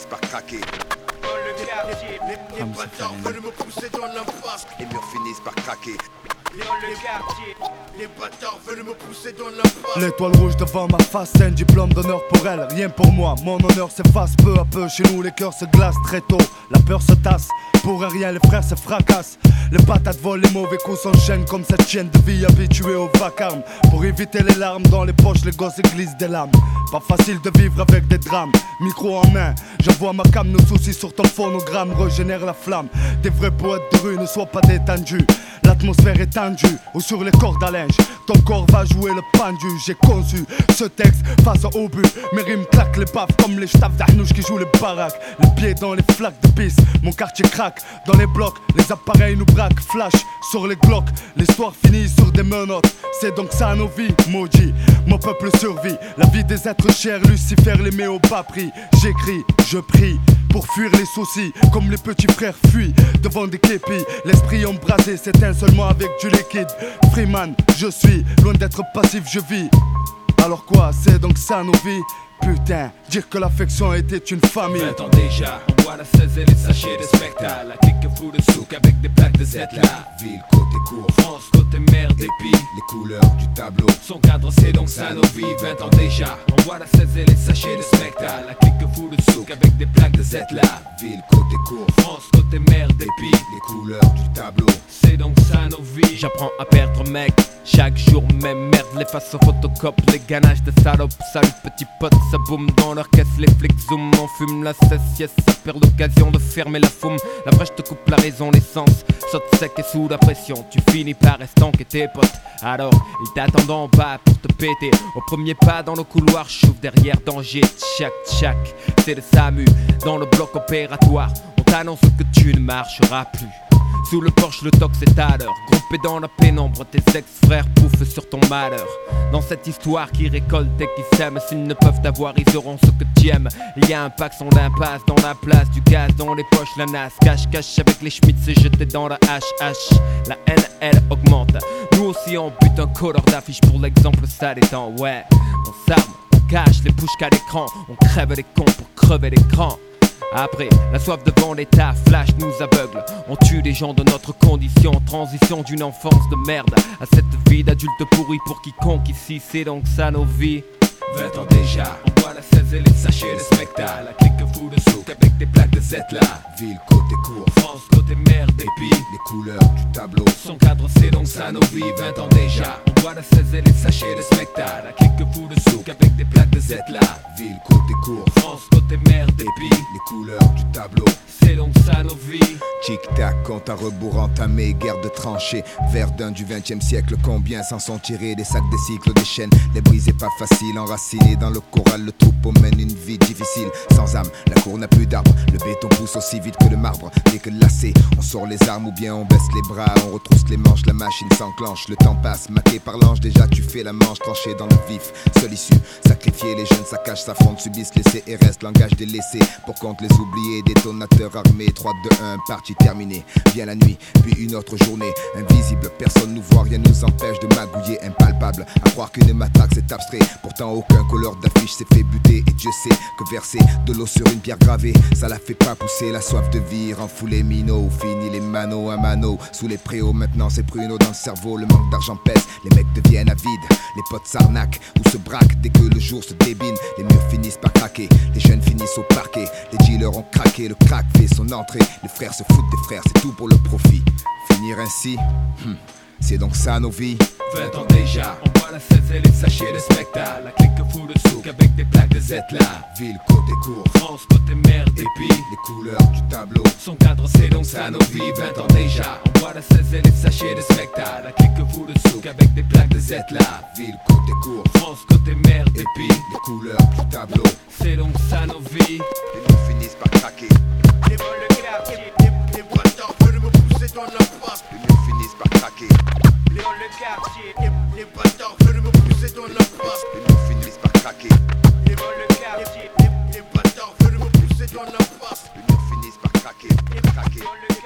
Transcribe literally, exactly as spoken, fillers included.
finissent par craquer. Dans le quartier, les, les bâtards veulent me pousser dans l'impasse. Les murs finissent par craquer. Dans le quartier, les bâtards veulent me pousser dans l'impasse. L'étoile rouge devant ma face, c'est un diplôme d'honneur pour elle. Rien pour moi, mon honneur s'efface peu à peu. Chez nous les cœurs se glacent très tôt, la peur se tasse. Pour rien les frères se fracassent. Les patates volent, les mauvais coups s'enchaînent comme cette chienne de vie habituée au vacarme. Pour éviter les larmes dans les poches, les gosses glissent des lames. Pas facile de vivre avec des drames. Micro en main, j'envoie ma cam, nos soucis sur ton phonogramme régénère la flamme. Des vrais poètes de rue ne soient pas détendus. L'atmosphère est tendue, ou sur les cordes à linge. Ton corps va jouer le pendu. J'ai conçu ce texte face au but. Mes rimes claquent les baffes comme les staffs d'Arnouche qui jouent les baraques. Les pieds dans les flaques de pisse, mon quartier craque. Dans les blocs, les appareils nous braquent. Flash sur les glocks, l'histoire finit sur des menottes. C'est donc ça nos vies, maudit. Mon peuple survit, la vie des êtres chers. Lucifer les met au bas prix. J'écris, je prie pour fuir les soucis. Comme les petits frères fuient devant des képis. L'esprit embrasé s'éteint seulement avec du liquide. Freeman, je suis loin d'être passif, je vis. Alors quoi, c'est donc ça nos vies? Putain, dire que l'affection était une famille. vingt ans déjà, on voit la seize et les sachets de spectacle. La clique fout de souk avec des plaques de Z là. Ville, côté court, France, côté mer, dépit. Les couleurs du tableau, son cadre c'est donc ça nos vies. vingt ans déjà, on voit la seize et les sachets de spectacle. La clique fout de souk avec des plaques de Z là. Ville, côté court, France, côté mer, dépit. Les couleurs du tableau, c'est donc ça nos vies. J'apprends à perdre mec, chaque jour même merde. Les façons photocopes, les ganaches de salopes. Salut petit pote, ça boum dans leur caisse, les flics zoom. On fume la cesse, yes, ça perd l'occasion de fermer la foume. La brèche te coupe la raison, l'essence saute sec et sous la pression. Tu finis par estanquer tes potes. Alors, ils t'attendent en bas pour te péter. Au premier pas dans le couloir, j'ouvre derrière danger. Tchac, tchac, c'est le SAMU. Dans le bloc opératoire, on t'annonce que tu ne marcheras plus. Sous le porche, le tox est à l'heure. Groupé dans la pénombre, tes ex-frères pouffent sur ton malheur. Dans cette histoire qui récolte et qui sème, s'ils ne peuvent t'avoir, ils auront ce que tu aimes. Il y a un pack sans d'impasse dans la place, du gaz dans les poches, la nasse. Cache, cache avec les schmitts, c'est jeté dans la H H. La haine, elle augmente. Nous aussi on bute un colleur d'affiche pour l'exemple sale étant. Ouais, on s'arme, on cache les bouches qu'à l'écran. On crève les cons pour crever l'écran. Après, la soif de vendetta, flash nous aveugle. On tue les gens de notre condition. Transition d'une enfance de merde à cette vie d'adulte pourri pour quiconque ici. C'est donc ça nos vies. vingt ans déjà, on voit la seize et les sachets de spectacle. La clique fout de souk avec des plaques de Z là. Ville, côté court, France, côté mer, dépit. Les couleurs du tableau, son cadre c'est donc ça nos vies. vingt ans déjà, on voit la seize et les sachets de spectacle. La clique fout de souk avec des plaques de Z là. Ville, côté court, France, côté mer, dépit. Les couleurs du tableau, c'est donc ça nos vies. Tic-tac, compte à rebours entamé, guerre de tranchées. Verdun du vingtième siècle, combien s'en sont tirés? Des sacs, des cycles, des chaînes, les briser pas facile. Enraciné dans le corral, le troupeau mène une vie difficile. Sans âme, la cour n'a plus d'arbres. Le béton pousse aussi vite que le marbre. Dès que lassé, on sort les armes ou bien on baisse les bras. On retrousse les manches, la machine s'enclenche. Le temps passe, maqué par l'ange, déjà tu fais la manche. Tranché dans le vif, seule issue. Sacrifier les jeunes, saccagent, s'affrontent, subissent, laissés et restent. Langage délaissé, pour compte les oubliés. Détonateurs armés, trois, deux, un, partie terminée. Vient la nuit, puis une autre journée. Invisible, personne nous voit, rien nous empêche de magouiller. Impalpable, à croire qu'une matraque c'est abstrait. Pourtant aucun couleur d'affiche s'est fait buter. Et Dieu sait que verser de l'eau sur une pierre gravée, ça la fait pas pousser. La soif de vie rend fou les minots. Fini les manos à mano. Sous les préaux maintenant c'est pruneau dans le cerveau. Le manque d'argent pèse, les mecs deviennent avides. Les potes s'arnaquent ou se braquent dès que le jour se débine. Les murs finissent par craquer, les jeunes finissent au parquet. Les dealers ont craqué, le crack fait son entrée. Les frères se foutent des frères, c'est tout pour le profit. Finir ainsi, hmm, c'est donc ça nos vies. vingt ans déjà, on voit la seize et les sachets de spectacle. La clique fout de souk avec des plaques de Z là. Ville, côté court, France, côté mer, dépit. Les couleurs du tableau, son cadre c'est donc ça nos vies. vingt ans déjà, on voit la seize et les sachets de spectacle. La clique fout de souk avec des plaques de Z là. Ville, côté court, France, côté mer, dépit. Les couleurs du tableau, c'est donc ça nos vies. Les murs finissent par craquer. Les vols de quartier, les bâtards veulent me pousser dans l'impasse. Les murs finissent par craquer. Les vols de quartier, les bâtards veulent me pousser dans l'impasse. Les murs finissent par craquer. Les vols de quartier, les bâtards veulent me pousser dans l'impasse. Les murs finissent par craquer, craquer.